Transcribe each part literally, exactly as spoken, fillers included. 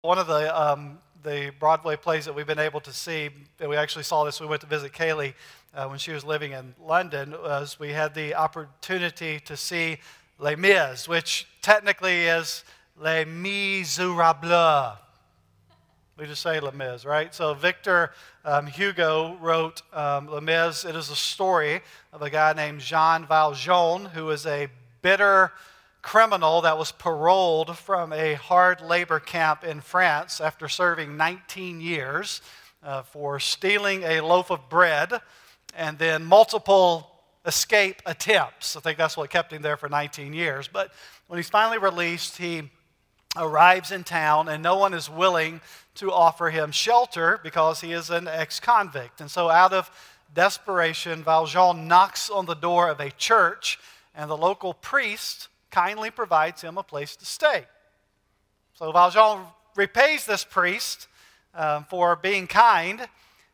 One of the um, the Broadway plays that we've been able to see, that we actually saw this, we went to visit Kaylee uh, when she was living in London, was we had the opportunity to see Les Mis, which technically is Les Miserables. We just say Les Mis, right? So Victor um, Hugo wrote um, Les Mis. It is a story of a guy named Jean Valjean, who is a bitter criminal that was paroled from a hard labor camp in France after serving nineteen years uh, for stealing a loaf of bread and then multiple escape attempts. I think that's what kept him there for nineteen years. But when he's finally released, he arrives in town and no one is willing to offer him shelter because he is an ex-convict. And so out of desperation, Valjean knocks on the door of a church, and the local priest kindly provides him a place to stay. So Valjean repays this priest um, for being kind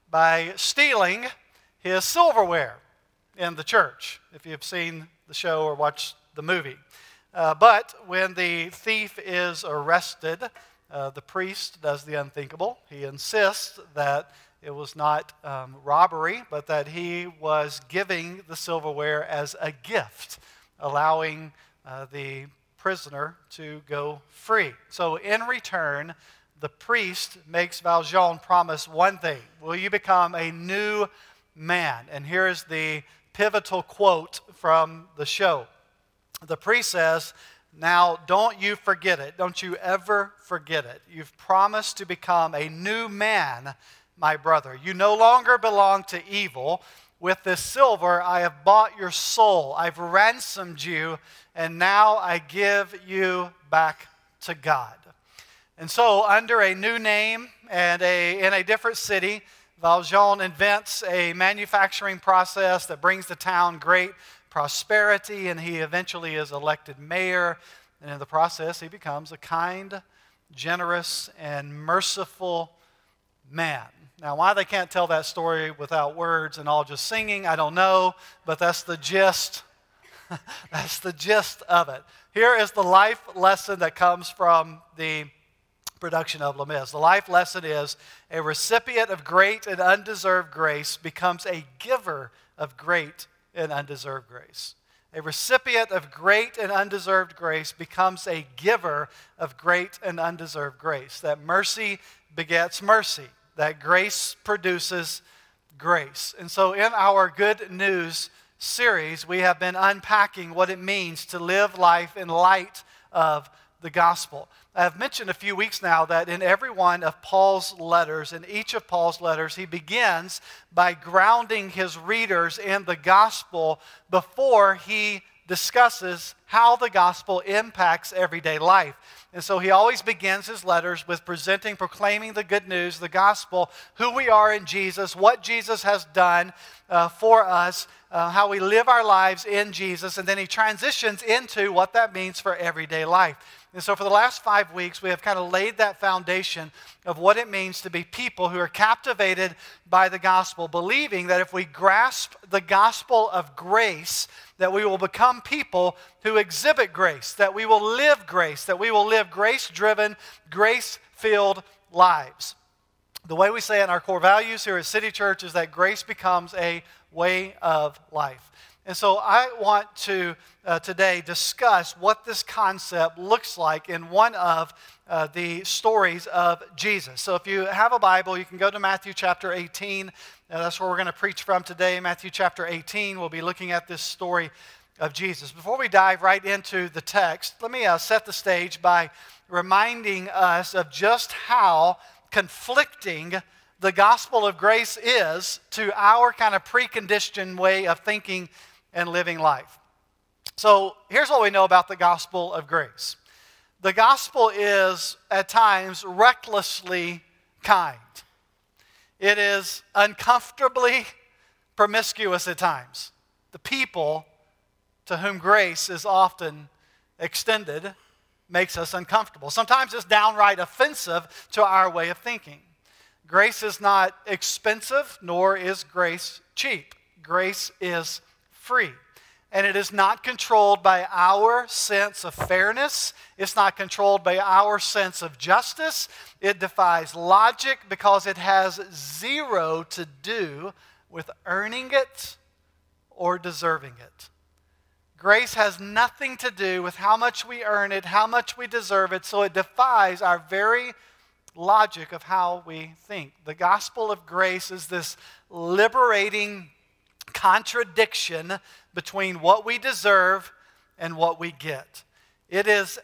by stealing his silverware in the church, if you've seen the show or watched the movie. Uh, but when the thief is arrested, uh, the priest does the unthinkable. He insists that it was not um, robbery, but that he was giving the silverware as a gift, allowing Uh, the prisoner to go free. So in return, the priest makes Valjean promise one thing: will you become a new man? And here is the pivotal quote from the show. The priest says, "Now don't you forget it. Don't you ever forget it. You've promised to become a new man, my brother. You no longer belong to evil. With this silver, I have bought your soul. I've ransomed you, and now I give you back to God." And so, under a new name and a, in a different city, Valjean invents a manufacturing process that brings the town great prosperity, and he eventually is elected mayor. And in the process, he becomes a kind, generous, and merciful man. Now, why they can't tell that story without words and all just singing, I don't know, but that's the gist. That's the gist of it. Here is the life lesson that comes from the production of Les Mis. The life lesson is: a recipient of great and undeserved grace becomes a giver of great and undeserved grace. A recipient of great and undeserved grace becomes a giver of great and undeserved grace. That mercy begets mercy. That grace produces grace. And so in our Good News series, we have been unpacking what it means to live life in light of the gospel. I've mentioned a few weeks now that in every one of Paul's letters, in each of Paul's letters, he begins by grounding his readers in the gospel before he discusses how the gospel impacts everyday life. And so he always begins his letters with presenting, proclaiming the good news, the gospel, who we are in Jesus, what Jesus has done uh, for us, uh, how we live our lives in Jesus, and then he transitions into what that means for everyday life. And so for the last five weeks, we have kind of laid that foundation of what it means to be people who are captivated by the gospel, believing that if we grasp the gospel of grace, that we will become people who exhibit grace, that we will live grace, that we will live grace-driven, grace-filled lives. The way we say it in our core values here at City Church is that grace becomes a way of life. And so I want to uh, today discuss what this concept looks like in one of uh, the stories of Jesus. So if you have a Bible, you can go to Matthew chapter eighteen. Uh, that's where we're going to preach from today. Matthew chapter eighteen, we'll be looking at this story of Jesus. Before we dive right into the text, let me uh, set the stage by reminding us of just how conflicting the gospel of grace is to our kind of preconditioned way of thinking and living life. So here's what we know about the gospel of grace. The gospel is at times recklessly kind. It is uncomfortably promiscuous at times. The people to whom grace is often extended makes us uncomfortable. Sometimes it's downright offensive to our way of thinking. Grace is not expensive, nor is grace cheap. Grace is free. and it is not controlled by our sense of fairness. It's not controlled by our sense of justice. It defies logic because it has zero to do with earning it or deserving it. Grace has nothing to do with how much we earn it, how much we deserve it, so it defies our very logic of how we think. The gospel of grace is this liberating contradiction between what we deserve and what we get. It is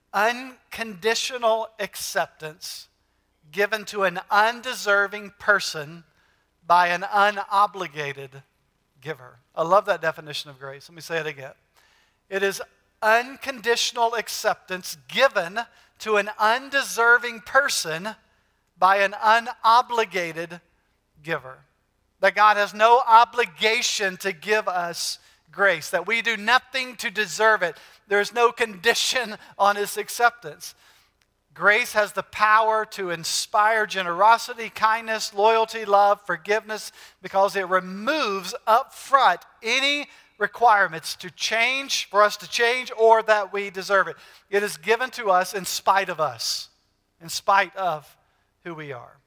unconditional acceptance given to an undeserving person by an unobligated giver. I love that definition of grace. Let me say it again. It is unconditional acceptance given to an undeserving person by an unobligated giver. That God has no obligation to give us grace, that we do nothing to deserve it. There's no condition on His acceptance. Grace has the power to inspire generosity, kindness, loyalty, love, forgiveness, because it removes up front any requirements to change, for us to change, or that we deserve it. It is given to us in spite of us, in spite of who we are.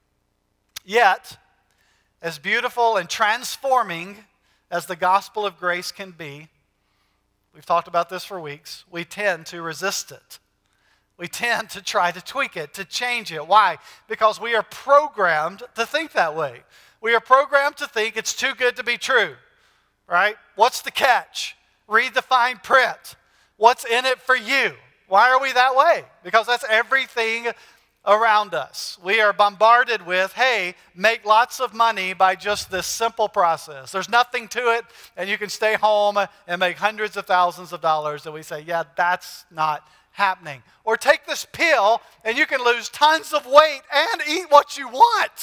Yet, as beautiful and transforming as the gospel of grace can be, we've talked about this for weeks, we tend to resist it. We tend to try to tweak it, to change it. Why? Because we are programmed to think that way. We are programmed to think it's too good to be true, right? What's the catch? Read the fine print. What's in it for you? Why are we that way? Because that's everything around us. We are bombarded with, hey, make lots of money by just this simple process. There's nothing to it, and you can stay home and make hundreds of thousands of dollars. And we say, yeah, that's not happening. Or take this pill, and you can lose tons of weight and eat what you want.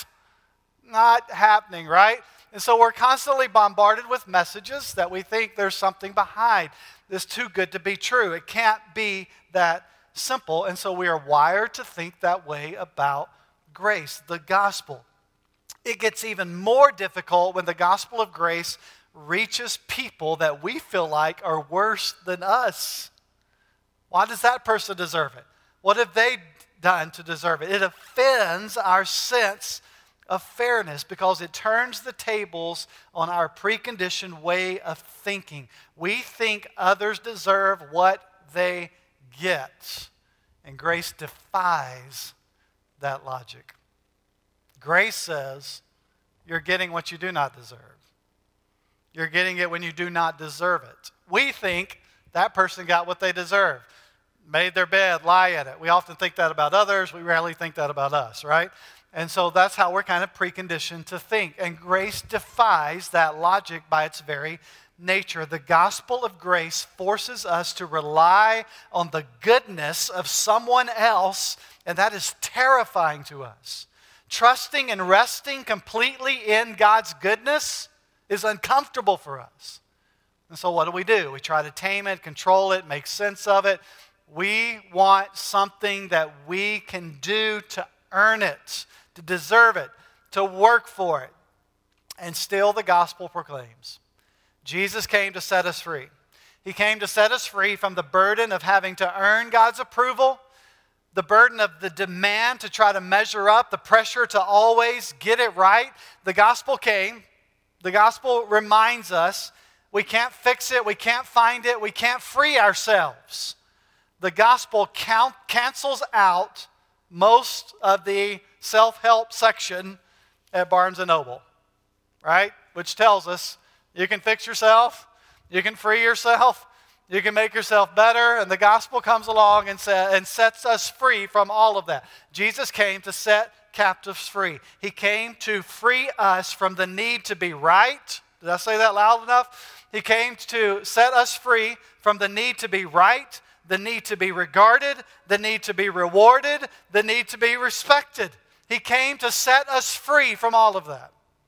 Not happening, right? And so we're constantly bombarded with messages that we think there's something behind. This too good to be true. It can't be that simple, and so we are wired to think that way about grace, the gospel. It gets even more difficult when the gospel of grace reaches people that we feel like are worse than us. Why does that person deserve it? What have they done to deserve it? It offends our sense of fairness because it turns the tables on our preconditioned way of thinking. We think others deserve what they get. And grace defies that logic. Grace says you're getting what you do not deserve. You're getting it when you do not deserve it. We think that person got what they deserve. Made their bed, lie in it. We often think that about others. We rarely think that about us, right? And so that's how we're kind of preconditioned to think. And grace defies that logic by its very nature. The gospel of grace forces us to rely on the goodness of someone else, and that is terrifying to us. Trusting and resting completely in God's goodness is uncomfortable for us. And so what do we do? We try to tame it, control it, make sense of it. We want something that we can do to earn it, to deserve it, to work for it. And still the gospel proclaims, Jesus came to set us free. He came to set us free from the burden of having to earn God's approval, the burden of the demand to try to measure up, the pressure to always get it right. The gospel came. The gospel reminds us we can't fix it, we can't find it, we can't free ourselves. The gospel count, cancels out most of the self-help section at Barnes and Noble, right? Which tells us you can fix yourself, you can free yourself, you can make yourself better, and the gospel comes along and, sa- and sets us free from all of that. Jesus came to set captives free. He came to free us from the need to be right. Did I say that loud enough? He came to set us free from the need to be right, the need to be regarded, the need to be rewarded, the need to be respected. He came to set us free from all of that.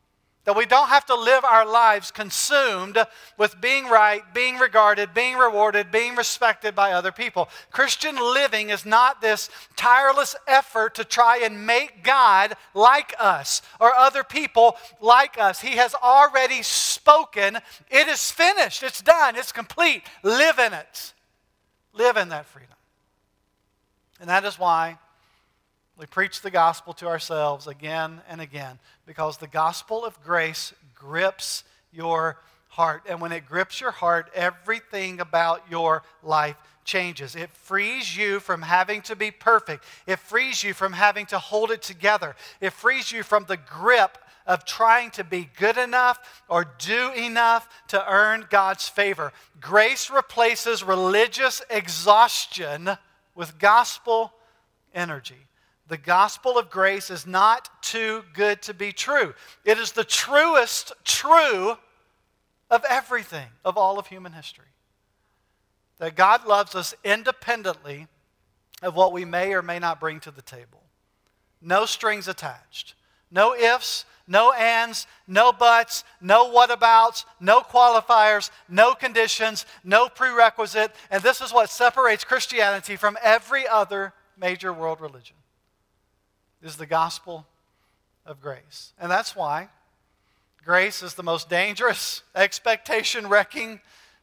That we don't have to live our lives consumed with being right, being regarded, being rewarded, being respected by other people. Christian living is not this tireless effort to try and make God like us or other people like us. He has already spoken. It is finished. It's done. It's complete. Live in it. Live in that freedom. And that is why we preach the gospel to ourselves again and again, because the gospel of grace grips your heart. And when it grips your heart, everything about your life changes. It frees you from having to be perfect. It frees you from having to hold it together. It frees you from the grip of trying to be good enough or do enough to earn God's favor. Grace replaces religious exhaustion with gospel energy. The gospel of grace is not too good to be true. It is the truest true of everything, of all of human history. That God loves us independently of what we may or may not bring to the table. No strings attached. No ifs, no ands, no buts, no whatabouts, no qualifiers, no conditions, no prerequisite. And this is what separates Christianity from every other major world religion. Is the gospel of grace. And that's why grace is the most dangerous, expectation-wrecking,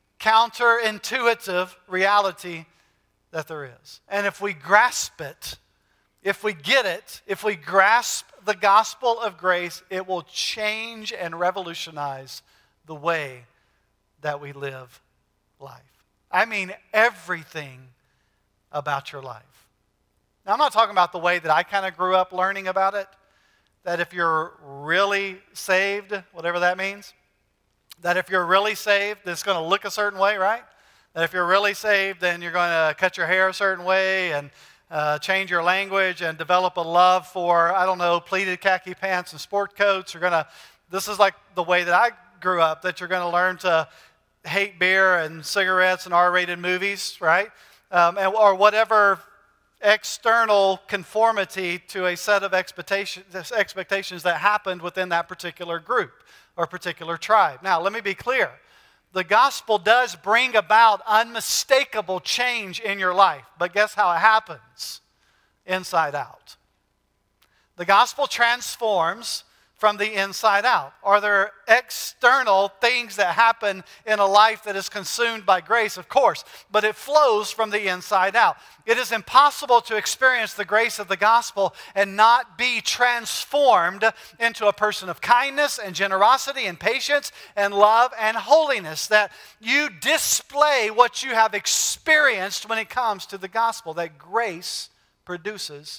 counterintuitive reality that there is. And if we grasp it, if we get it, if we grasp the gospel of grace, it will change and revolutionize the way that we live life. I mean everything about your life. Now, I'm not talking about the way that I kind of grew up learning about it, that if you're really saved, whatever that means, that if you're really saved, it's going to look a certain way, right? That if you're really saved, then you're going to cut your hair a certain way and uh, change your language and develop a love for, I don't know, pleated khaki pants and sport coats. You're going to, this is like the way that I grew up, that you're going to learn to hate beer and cigarettes and R-rated movies, right? Um, and, or whatever external conformity to a set of expectations, expectations that happened within that particular group or particular tribe. Now, let me be clear. The gospel does bring about unmistakable change in your life, but guess how it happens? Inside out. The gospel transforms from the inside out. Are there external things that happen in a life that is consumed by grace? Of course, but it flows from the inside out. It is impossible to experience the grace of the gospel and not be transformed into a person of kindness and generosity and patience and love and holiness. That you display what you have experienced when it comes to the gospel. That grace produces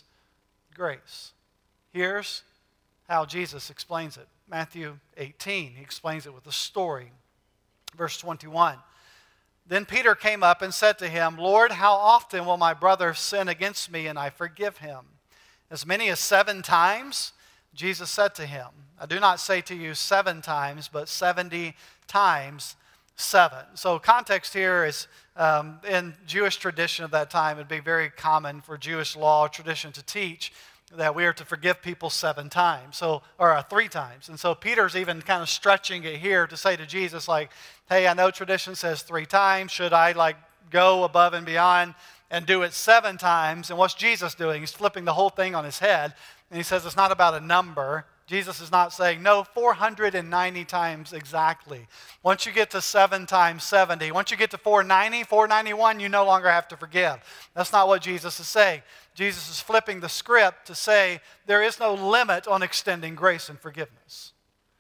grace. Here's how Jesus explains it. Matthew eighteen, he explains it with a story. Verse twenty-one. Then Peter came up and said to him, Lord, how often will my brother sin against me and I forgive him? As many as seven times? Jesus said to him, I do not say to you seven times, but seventy times seven. So context here is, um, in Jewish tradition of that time, it would be very common for Jewish law or tradition to teach that we are to forgive people seven times, so or uh, three times. And so Peter's even kind of stretching it here to say to Jesus, like, hey, I know tradition says three times. Should I, like, go above and beyond and do it seven times? And what's Jesus doing? He's flipping the whole thing on his head. And he says it's not about a number. Jesus is not saying, no, four hundred ninety times exactly. Once you get to seven times seventy, once you get to four ninety, four ninety-one, you no longer have to forgive. That's not what Jesus is saying. Jesus is flipping the script to say there is no limit on extending grace and forgiveness.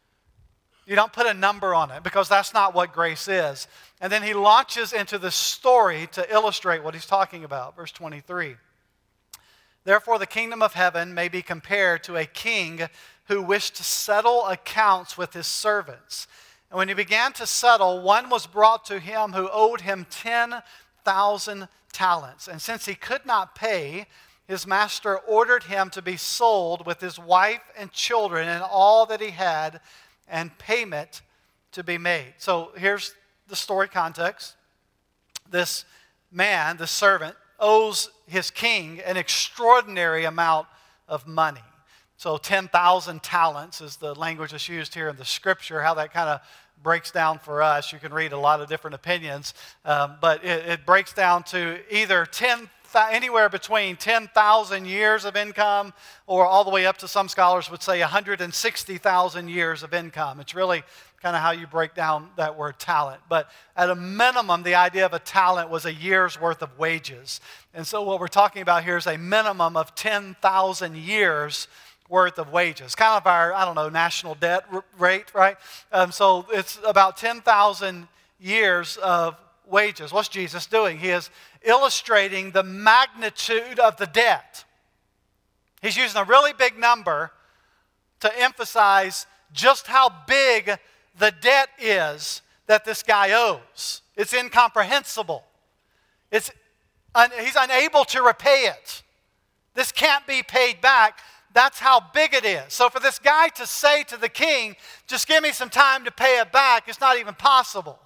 You don't put a number on it because that's not what grace is. And then he launches into the story to illustrate what he's talking about. Verse twenty-three. Therefore the kingdom of heaven may be compared to a king who wished to settle accounts with his servants. And when he began to settle, one was brought to him who owed him ten thousand talents. And since he could not pay, his master ordered him to be sold with his wife and children and all that he had, and payment to be made. So here's the story context. This man, the servant, owes his king an extraordinary amount of money. So ten thousand talents is the language that's used here in the scripture. How that kind of breaks down for us, you can read a lot of different opinions, um, but it, it breaks down to either ten, anywhere between ten thousand years of income or all the way up to, some scholars would say, one hundred sixty thousand years of income. It's really kind of how you break down that word talent. But at a minimum, the idea of a talent was a year's worth of wages. And so what we're talking about here is a minimum of ten thousand years worth of wages. Kind of our, I don't know, national debt r- rate, right? Um, so it's about ten thousand years of wages. What's Jesus doing? He is illustrating the magnitude of the debt. He's using a really big number to emphasize just how big the debt is that this guy owes. It's incomprehensible. It's un- he's unable to repay it. This can't be paid back. That's how big it is. So for this guy to say to the king, just give me some time to pay it back, it's not even possible.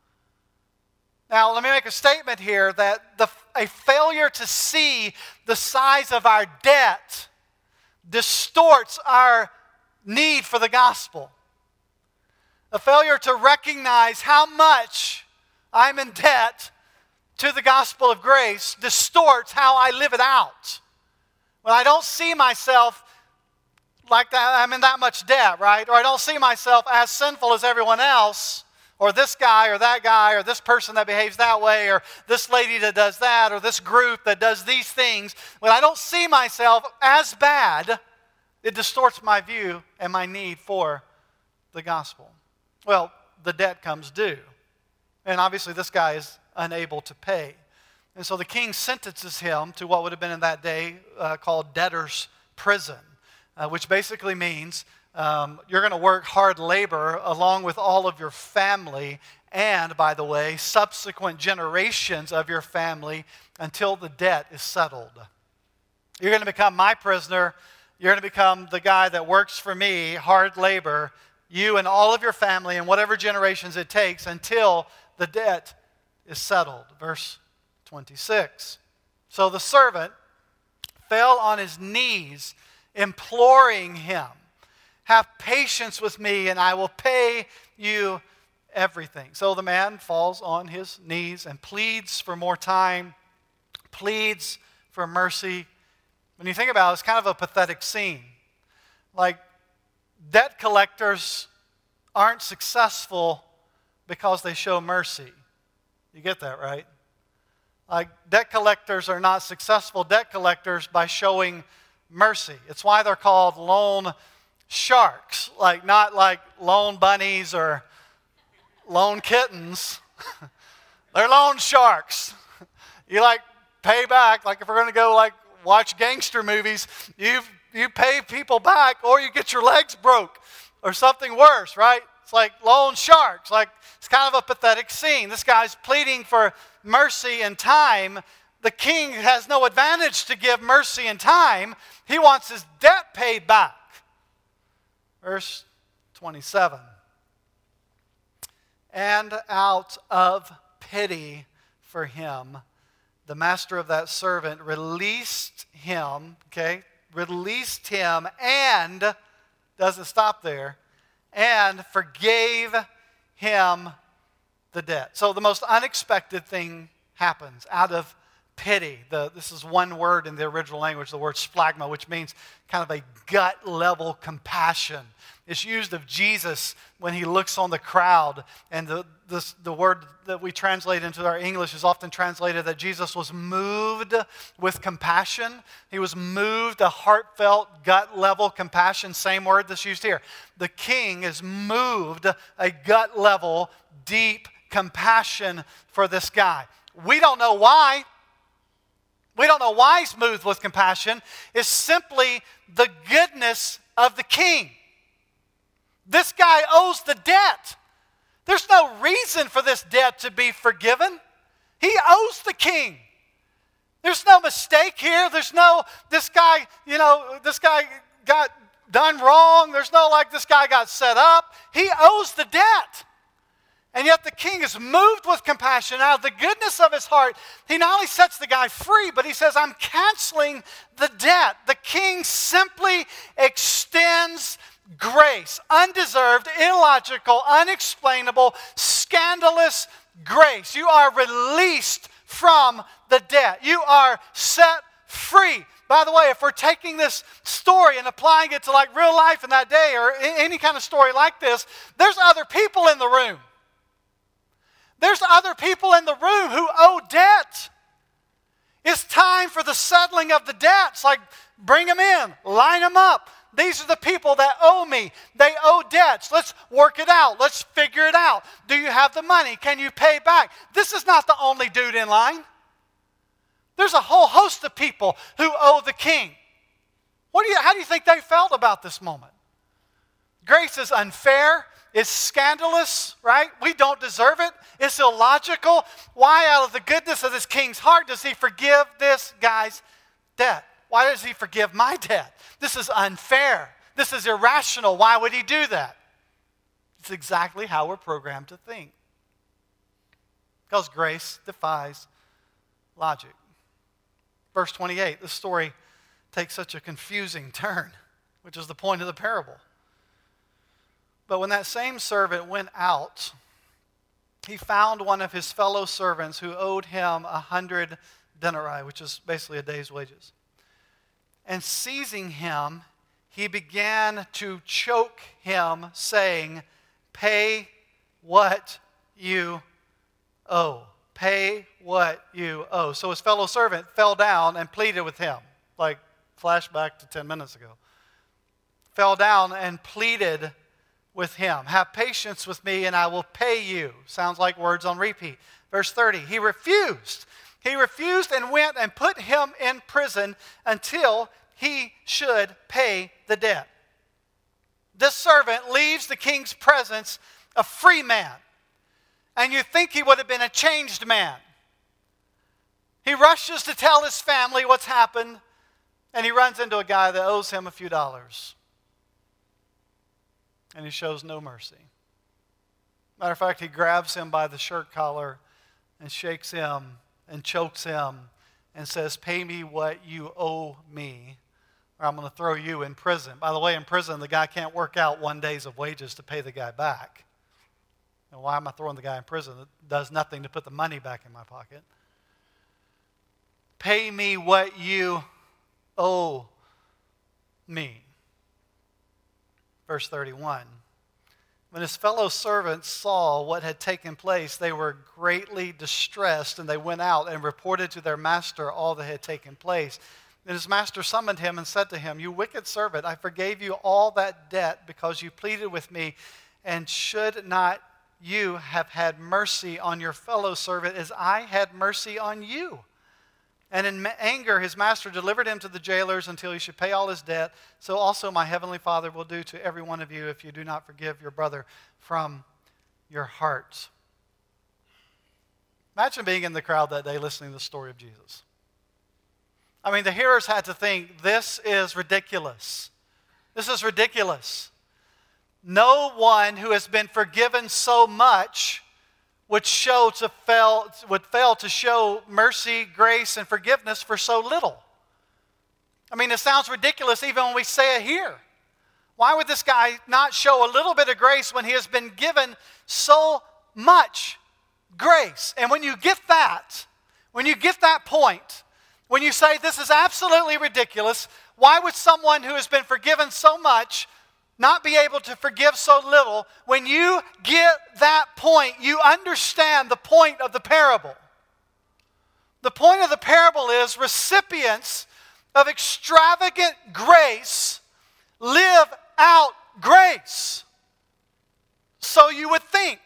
Now, let me make a statement here that the, a failure to see the size of our debt distorts our need for the gospel. A failure to recognize how much I'm in debt to the gospel of grace distorts how I live it out. When I don't see myself like that, I'm in that much debt, right? Or I don't see myself as sinful as everyone else, or this guy or that guy, or this person that behaves that way, or this lady that does that, or this group that does these things. When I don't see myself as bad, it distorts my view and my need for the gospel. Well, the debt comes due. And obviously this guy is unable to pay. And so the king sentences him to what would have been in that day uh, called debtor's prison, uh, which basically means um, you're going to work hard labor along with all of your family and, by the way, subsequent generations of your family until the debt is settled. You're going to become my prisoner. You're going to become the guy that works for me, hard labor, you and all of your family and whatever generations it takes until the debt is settled. Verse twenty-six. So the servant fell on his knees, imploring him, have patience with me and I will pay you everything. So the man falls on his knees and pleads for more time, pleads for mercy. When you think about it, it's kind of a pathetic scene. Like, debt collectors aren't successful because they show mercy. You get that, right? Like, debt collectors are not successful debt collectors by showing mercy. It's why they're called loan sharks. Like, not like loan bunnies or loan kittens. They're loan sharks. You like pay back. Like, if we're going to go like watch gangster movies, you you pay people back or you get your legs broke or something worse, right? It's like loan sharks. Like, it's kind of a pathetic scene. This guy's pleading for mercy and time. The king has no advantage to give mercy and time. He wants his debt paid back. Verse twenty-seven. And out of pity for him, the master of that servant released him, okay, released him and, doesn't stop there, and forgave him the debt. So the most unexpected thing happens out of pity. The, this is one word in the original language, the word splagma, which means kind of a gut-level compassion. It's used of Jesus when he looks on the crowd. And the, this, the word that we translate into our English is often translated that Jesus was moved with compassion. He was moved, a heartfelt, gut-level compassion. Same word that's used here. The king is moved, a gut-level, deep compassion for this guy. We don't know why. We don't know why he's moved with compassion. It's simply the goodness of the king. This guy owes the debt. There's no reason for this debt to be forgiven. He owes the king. There's no mistake here. There's no, this guy, you know, this guy got done wrong. There's no like this guy got set up. He owes the debt. And yet the king is moved with compassion. Out of the goodness of his heart, he not only sets the guy free, but he says, I'm canceling the debt. The king simply extends grace. Undeserved, illogical, unexplainable, scandalous grace. You are released from the debt. You are set free. By the way, if we're taking this story and applying it to like real life in that day or any kind of story like this, there's other people in the room. There's other people in the room who owe debt. It's time for the settling of the debts. Like, bring them in, line them up. These are the people that owe me. They owe debts. Let's work it out. Let's figure it out. Do you have the money? Can you pay back? This is not the only dude in line. There's a whole host of people who owe the king. What do you, how do you think they felt about this moment? Grace is unfair. It's scandalous, right? We don't deserve it. It's illogical. Why, out of the goodness of this king's heart, does he forgive this guy's debt? Why does he forgive my debt? This is unfair. This is irrational. Why would he do that? It's exactly how we're programmed to think. Because grace defies logic. Verse twenty-eight, this story takes such a confusing turn, which is the point of the parable. But when that same servant went out, he found one of his fellow servants who owed him a hundred denarii, which is basically a day's wages. And seizing him, he began to choke him, saying, pay what you owe. Pay what you owe. So his fellow servant fell down and pleaded with him, like flashback to ten minutes ago. Fell down and pleaded with him. Have patience with me and I will pay you. Sounds like words on repeat. Verse thirty, he refused. He refused and went and put him in prison until he should pay the debt. This servant leaves the king's presence a free man. And you think he would have been a changed man. He rushes to tell his family what's happened, and he runs into a guy that owes him a few dollars. And he shows no mercy. Matter of fact, he grabs him by the shirt collar and shakes him and chokes him and says, pay me what you owe me, or I'm going to throw you in prison. By the way, in prison, the guy can't work out one day's of wages to pay the guy back. Now, why am I throwing the guy in prison? It does nothing to put the money back in my pocket. Pay me what you owe me. Verse thirty-one. When his fellow servants saw what had taken place, they were greatly distressed, and they went out and reported to their master all that had taken place. And his master summoned him and said to him, you wicked servant, I forgave you all that debt because you pleaded with me, and should not you have had mercy on your fellow servant as I had mercy on you? And in anger, his master delivered him to the jailers until he should pay all his debt. So also my heavenly Father will do to every one of you if you do not forgive your brother from your heart. Imagine being in the crowd that day listening to the story of Jesus. I mean, the hearers had to think, this is ridiculous. This is ridiculous. No one who has been forgiven so much would show to fail, would fail to show mercy, grace, and forgiveness for so little. I mean, it sounds ridiculous even when we say it here. Why would this guy not show a little bit of grace when he has been given so much grace? And when you get that, when you get that point, when you say this is absolutely ridiculous, why would someone who has been forgiven so much not be able to forgive so little? When you get that point, you understand the point of the parable. The point of the parable is recipients of extravagant grace live out grace. So you would think.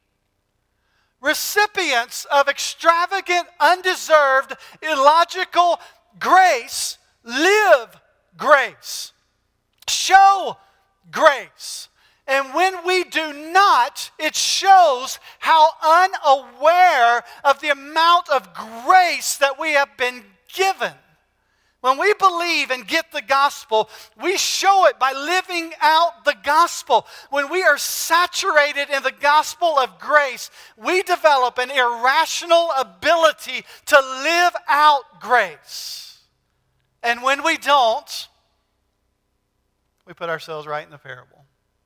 Recipients of extravagant, undeserved, illogical grace live grace. Show grace. And when we do not, it shows how unaware of the amount of grace that we have been given When we believe and get the gospel, we show it by living out the gospel. When we are saturated in the gospel of grace, we develop an irrational ability to live out grace. And when we don't, we put ourselves right in the parable.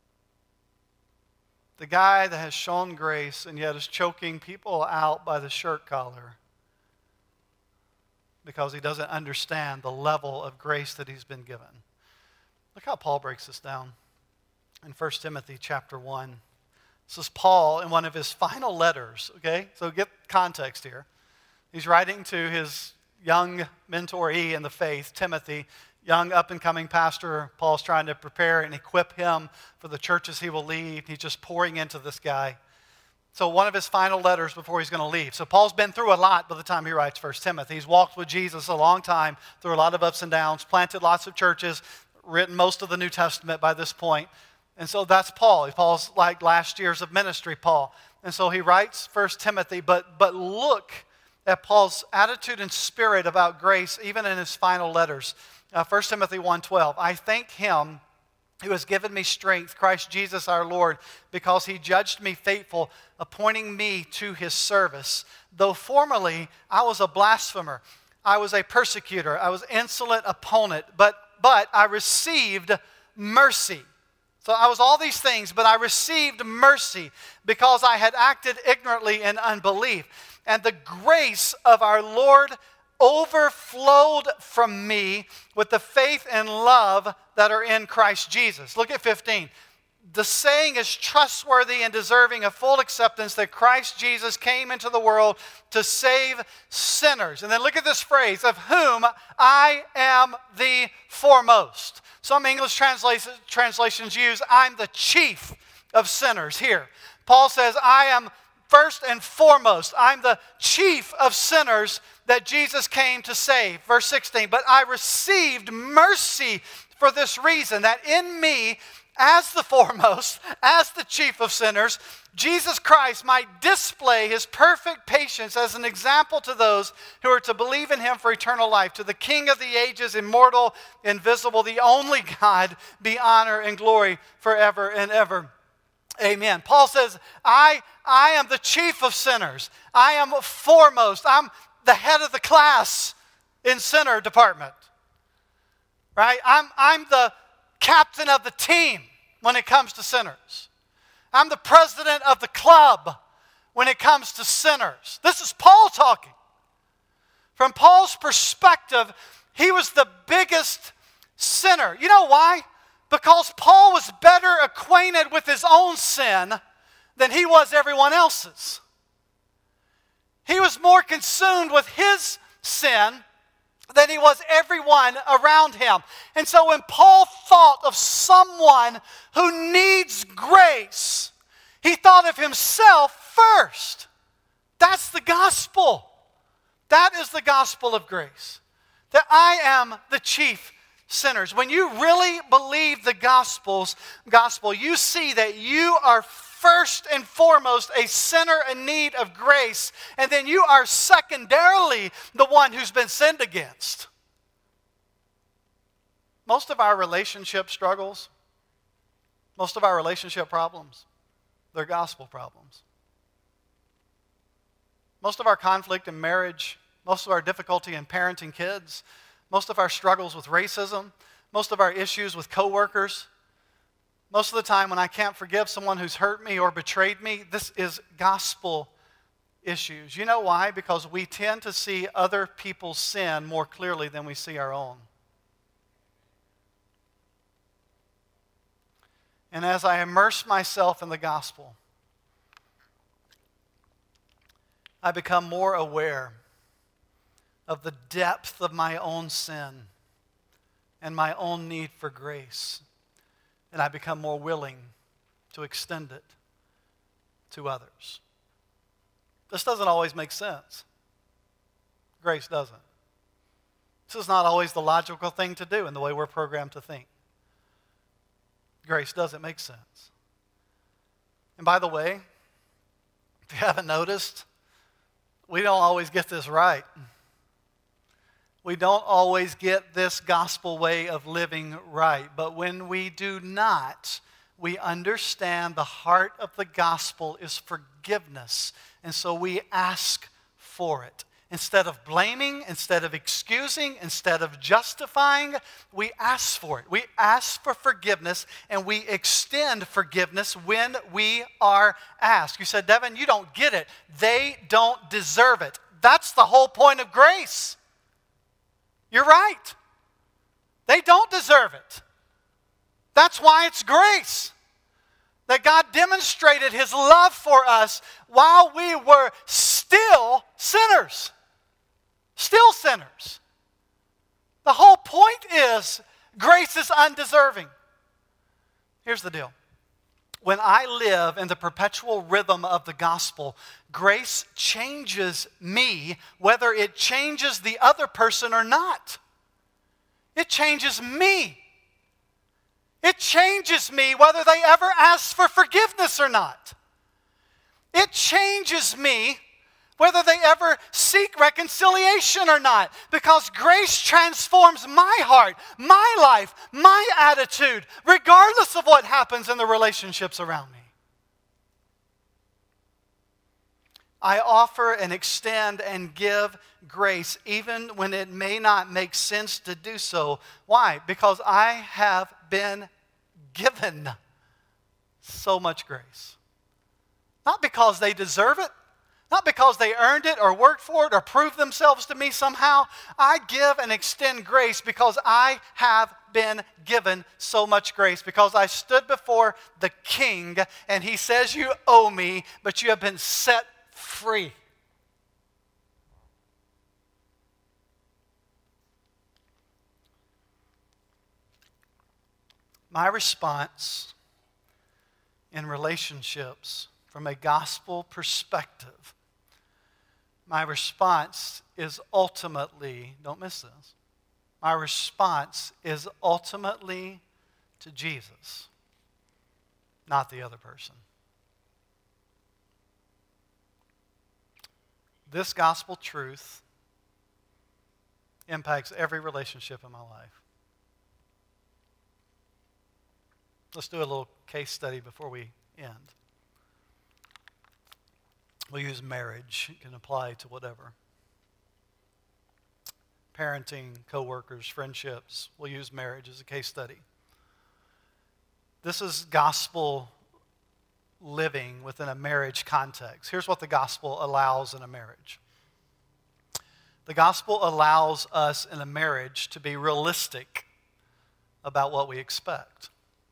The guy that has shown grace and yet is choking people out by the shirt collar because he doesn't understand the level of grace that he's been given. Look how Paul breaks this down in First Timothy chapter one. This is Paul in one of his final letters, okay? So get context here. He's writing to his young mentoree in the faith, Timothy, young up-and-coming pastor. Paul's trying to prepare and equip him for the churches he will lead. He's just pouring into this guy. So one of his final letters before he's going to leave. So Paul's been through a lot by the time he writes First Timothy. He's walked with Jesus a long time, through a lot of ups and downs, planted lots of churches, written most of the New Testament by this point. And so that's Paul. Paul's like last years of ministry, Paul. And so he writes First Timothy, but, but look at Paul's attitude and spirit about grace, even in his final letters. Uh, First Timothy one twelve, I thank him who has given me strength, Christ Jesus our Lord, because he judged me faithful, appointing me to his service. Though formerly I was a blasphemer, I was a persecutor, I was insolent opponent, but, but I received mercy. So I was all these things, but I received mercy because I had acted ignorantly in unbelief. And the grace of our Lord overflowed from me with the faith and love that are in Christ Jesus. Look at fifteen. The saying is trustworthy and deserving of full acceptance that Christ Jesus came into the world to save sinners. And then look at this phrase, of whom I am the foremost. Some English translations, translations use, I'm the chief of sinners here. Paul says, I am first and foremost. I'm the chief of sinners that Jesus came to save. Verse sixteen, but I received mercy for this reason, that in me, as the foremost, as the chief of sinners, Jesus Christ might display his perfect patience as an example to those who are to believe in him for eternal life. To the King of the ages, immortal, invisible, the only God, be honor and glory forever and ever. Amen. Paul says, I, I am the chief of sinners. I am foremost. I'm the head of the class in sinner department. Right? I'm, I'm the captain of the team when it comes to sinners. I'm the president of the club when it comes to sinners. This is Paul talking. From Paul's perspective, he was the biggest sinner. You know why? Because Paul was better acquainted with his own sin than he was everyone else's. He was more consumed with his sin than he was everyone around him. And so when Paul thought of someone who needs grace, he thought of himself first. That's the gospel. That is the gospel of grace. That I am the chief sinners. When you really believe the gospel's gospel, you see that you are first and foremost a sinner in need of grace, and then you are secondarily the one who's been sinned against. Most of our relationship struggles, most of our relationship problems, they're gospel problems. Most of our conflict in marriage, most of our difficulty in parenting kids, most of our struggles with racism, most of our issues with coworkers, most of the time when I can't forgive someone who's hurt me or betrayed me, this is gospel issues. You know why? Because we tend to see other people's sin more clearly than we see our own. And as I immerse myself in the gospel, I become more aware of the depth of my own sin and my own need for grace. And I become more willing to extend it to others. This doesn't always make sense. Grace doesn't. This is not always the logical thing to do in the way we're programmed to think. Grace doesn't make sense. And by the way, if you haven't noticed, we don't always get this right. We don't always get this gospel way of living right, but when we do not, we understand the heart of the gospel is forgiveness, and so we ask for it. Instead of blaming, instead of excusing, instead of justifying, we ask for it. We ask for forgiveness, and we extend forgiveness when we are asked. You said, Devin, you don't get it. They don't deserve it. That's the whole point of grace. You're right. They don't deserve it. That's why it's grace. That God demonstrated His love for us while we were still sinners. Still sinners. The whole point is grace is undeserving. Here's the deal. When I live in the perpetual rhythm of the gospel, grace changes me whether it changes the other person or not. It changes me. It changes me whether they ever ask for forgiveness or not. It changes me whether they ever seek reconciliation or not, because grace transforms my heart, my life, my attitude, regardless of what happens in the relationships around me. I offer and extend and give grace even when it may not make sense to do so. Why? Because I have been given so much grace. Not because they deserve it, not because they earned it or worked for it or proved themselves to me somehow. I give and extend grace because I have been given so much grace, because I stood before the King and He says, you owe me, but you have been set free. My response in relationships from a gospel perspective, my response is ultimately, don't miss this, my response is ultimately to Jesus, not the other person. This gospel truth impacts every relationship in my life. Let's do a little case study before we end. We'll use marriage. It can apply to whatever. Parenting, co-workers, friendships. We'll use marriage as a case study. This is gospel living within a marriage context. Here's what the gospel allows in a marriage. The gospel allows us in a marriage to be realistic about what we expect.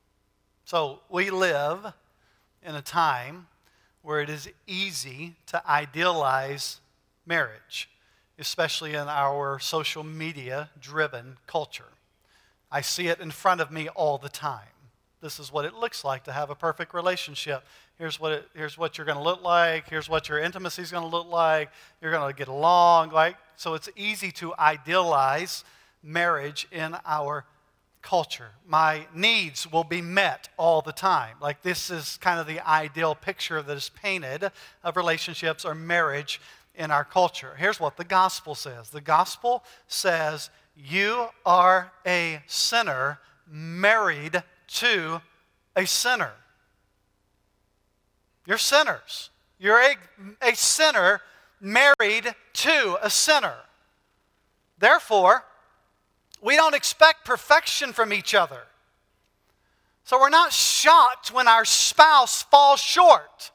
So we live in a time where it is easy to idealize marriage, especially in our social media-driven culture. I see it in front of me all the time. This is what it looks like to have a perfect relationship. Here's what it, here's what you're going to look like. Here's what your intimacy is going to look like. You're going to get along. Like, so it's easy to idealize marriage in our culture. My needs will be met all the time. Like, this is kind of the ideal picture that is painted of relationships or marriage in our culture. Here's what the gospel says. The gospel says you are a sinner married to a sinner. You're sinners. You're a, a sinner married to a sinner. Therefore, we don't expect perfection from each other. So we're not shocked when our spouse falls short.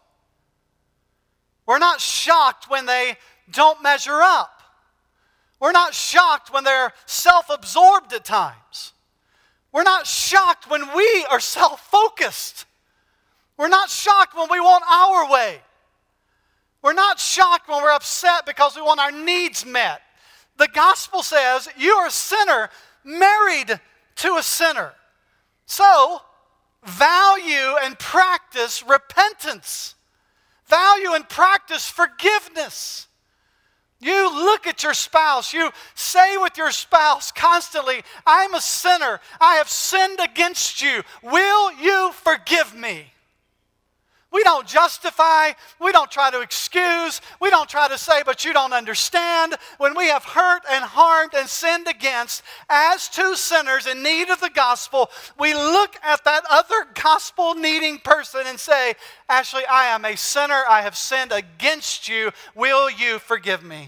We're not shocked when they don't measure up. We're not shocked when they're self-absorbed at times. We're not shocked when we are self-focused. We're not shocked when we want our way. We're not shocked when we're upset because we want our needs met. The gospel says you are a sinner married to a sinner. So, value and practice repentance. Value and practice forgiveness. You look at your spouse. You say with your spouse constantly, I'm a sinner. I have sinned against you. Will you forgive me? We don't justify. We don't try to excuse. We don't try to say, but you don't understand. When we have hurt and harmed and sinned against as two sinners in need of the gospel, we look at that other gospel-needing person and say, Ashley, I am a sinner. I have sinned against you. Will you forgive me?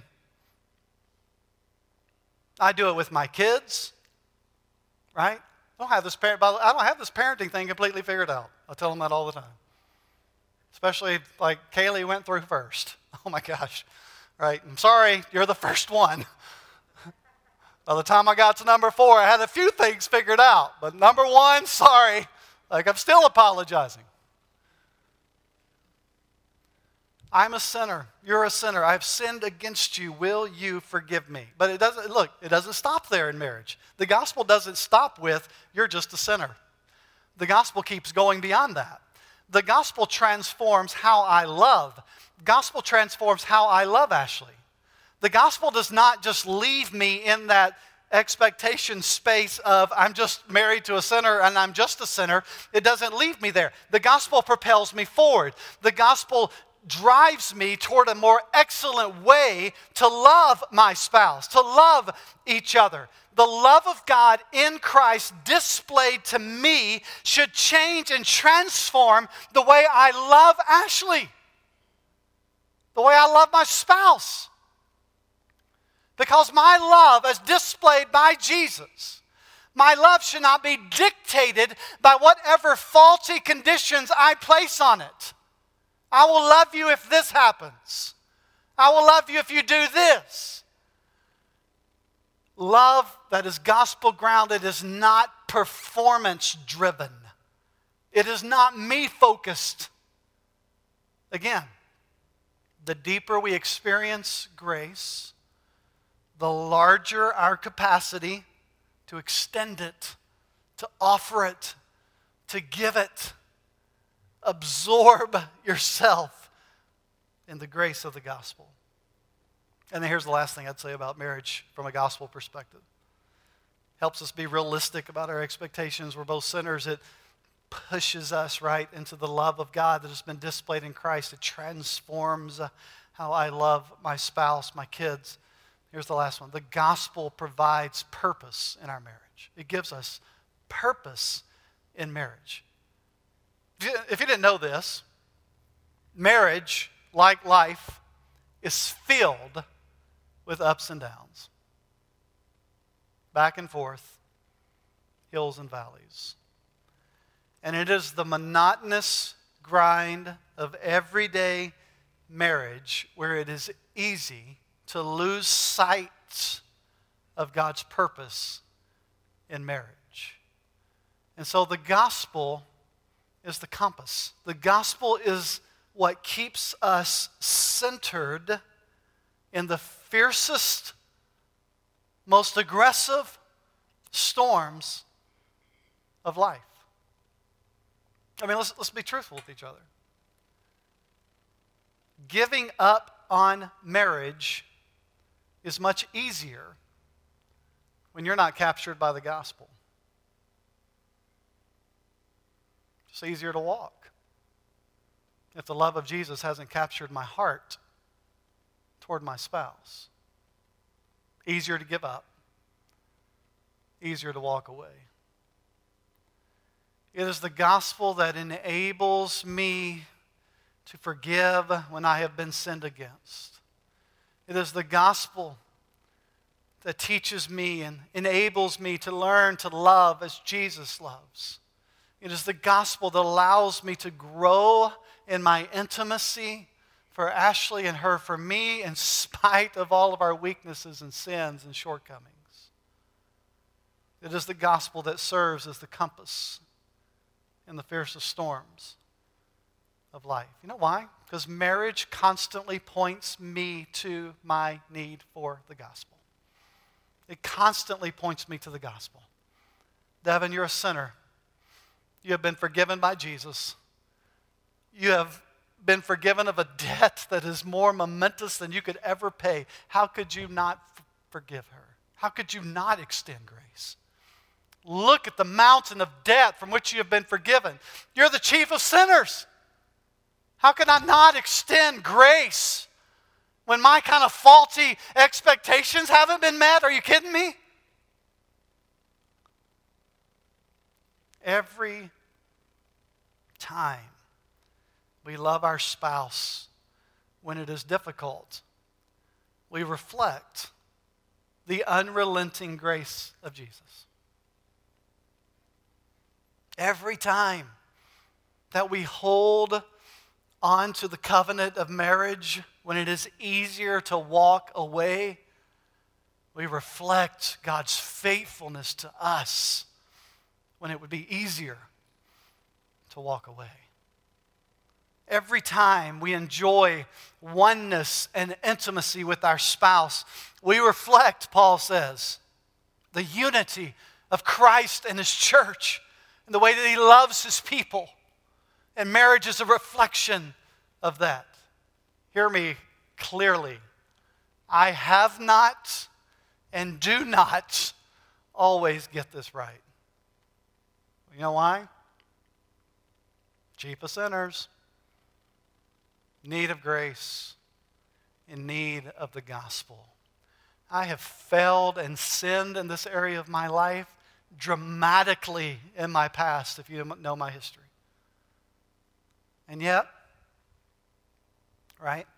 I do it with my kids, right? I don't have this parent, I don't have this parenting thing completely figured out. I tell them that all the time. Especially like Kaylee went through first. Oh my gosh. Right? I'm sorry, you're the first one. By the time I got to number four, I had a few things figured out. But number one, sorry. Like I'm still apologizing. I'm a sinner. You're a sinner. I've sinned against you. Will you forgive me? But it doesn't, look, it doesn't stop there in marriage. The gospel doesn't stop with, you're just a sinner. The gospel keeps going beyond that. The gospel transforms how I love. Gospel transforms how I love Ashley. The gospel does not just leave me in that expectation space of I'm just married to a sinner and I'm just a sinner. It doesn't leave me there. The gospel propels me forward. The gospel drives me toward a more excellent way to love my spouse, to love each other. The love of God in Christ displayed to me should change and transform the way I love Ashley, the way I love my spouse. Because my love, as displayed by Jesus, my love should not be dictated by whatever faulty conditions I place on it. I will love you if this happens. I will love you if you do this. Love that is gospel grounded is not performance driven. It is not me focused. Again, the deeper we experience grace, the larger our capacity to extend it, to offer it, to give it. Absorb yourself in the grace of the gospel. And then here's the last thing I'd say about marriage from a gospel perspective. Helps us be realistic about our expectations. We're both sinners. It pushes us right into the love of God that has been displayed in Christ. It transforms how I love my spouse, my kids. Here's the last one. The gospel provides purpose in our marriage. It gives us purpose in marriage. If you didn't know this, marriage, like life, is filled with ups and downs. Back and forth, hills and valleys. And it is the monotonous grind of everyday marriage where it is easy to lose sight of God's purpose in marriage. And so the gospel is the compass. The gospel is what keeps us centered in the fiercest, most aggressive storms of life. I mean, let's, let's be truthful with each other. Giving up on marriage is much easier when you're not captured by the gospel. It's easier to walk if the love of Jesus hasn't captured my heart toward my spouse. Easier to give up. Easier to walk away. It is the gospel that enables me to forgive when I have been sinned against. It is the gospel that teaches me and enables me to learn to love as Jesus loves. It is the gospel that allows me to grow in my intimacy for Ashley and her, for me, in spite of all of our weaknesses and sins and shortcomings. It is the gospel that serves as the compass in the fiercest storms of life. You know why? Because marriage constantly points me to my need for the gospel. It constantly points me to the gospel. Devin, you're a sinner. You have been forgiven by Jesus. You have been forgiven of a debt that is more momentous than you could ever pay. How could you not f- forgive her? How could you not extend grace? Look at the mountain of debt from which you have been forgiven. You're the chief of sinners. How can I not extend grace when my kind of faulty expectations haven't been met? Are you kidding me? Every time we love our spouse when it is difficult, we reflect the unrelenting grace of Jesus. Every time that we hold on to the covenant of marriage when it is easier to walk away, we reflect God's faithfulness to us when it would be easier to walk away. Every time we enjoy oneness and intimacy with our spouse, we reflect, Paul says, the unity of Christ and His church and the way that He loves His people. And marriage is a reflection of that. Hear me clearly. I have not and do not always get this right. You know why? Chief of sinners, need of grace, in need of the gospel. I have failed and sinned in this area of my life dramatically in my past, if you know my history. And yet, right,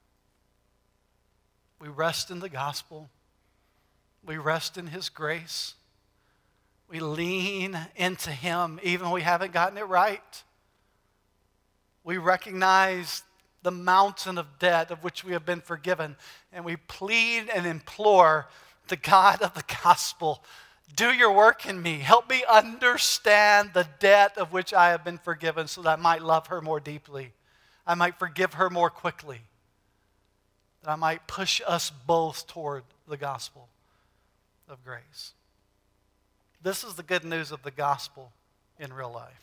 we rest in the gospel. We rest in His grace. We lean into Him even when we haven't gotten it right. We recognize the mountain of debt of which we have been forgiven, and we plead and implore the God of the gospel, do your work in me. Help me understand the debt of which I have been forgiven so that I might love her more deeply. I might forgive her more quickly. That I might push us both toward the gospel of grace. This is the good news of the gospel in real life.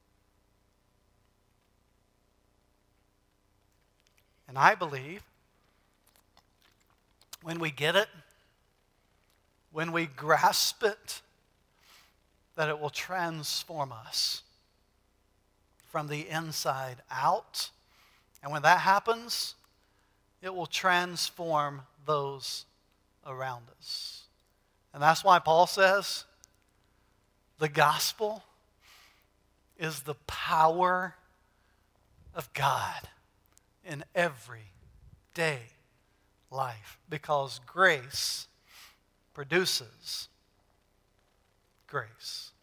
And I believe when we get it, when we grasp it, that it will transform us from the inside out. And when that happens, it will transform those around us. And that's why Paul says, the gospel is the power of God in everyday life, because grace produces grace.